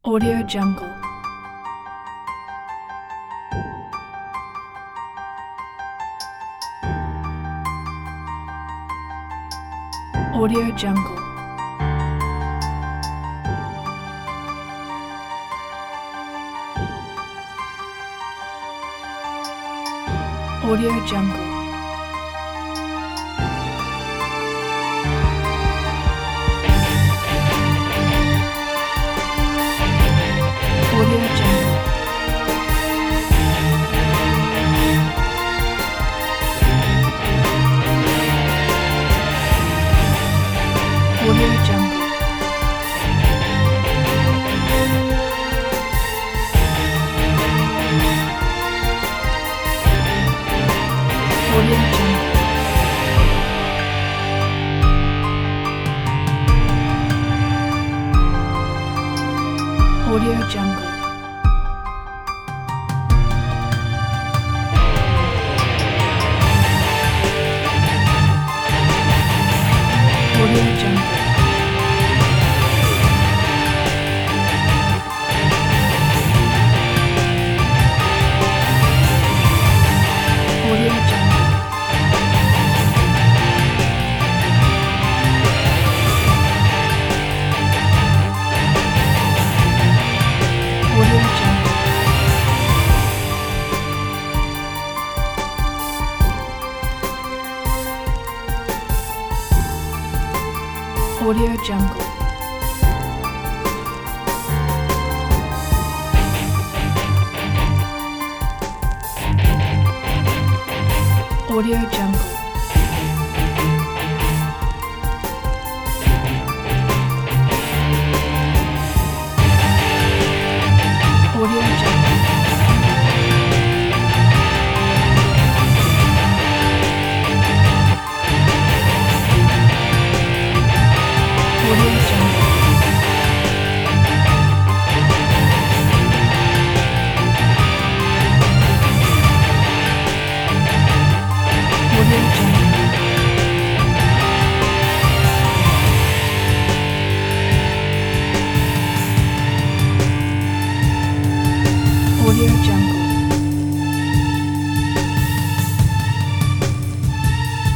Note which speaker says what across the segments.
Speaker 1: Audio Jungle. Audio Jungle. Audio Jungle. Audio Jungle. Audio Jungle. Audio Jungle. Audio Jungle. Audio Jungle. Audio Jungle. Audio Jungle. Audio Jungle. Audio Jungle. Audio Jungle. Audio Jungle. Audio Jungle. Audio Jungle.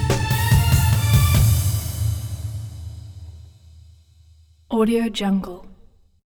Speaker 1: Audio Jungle.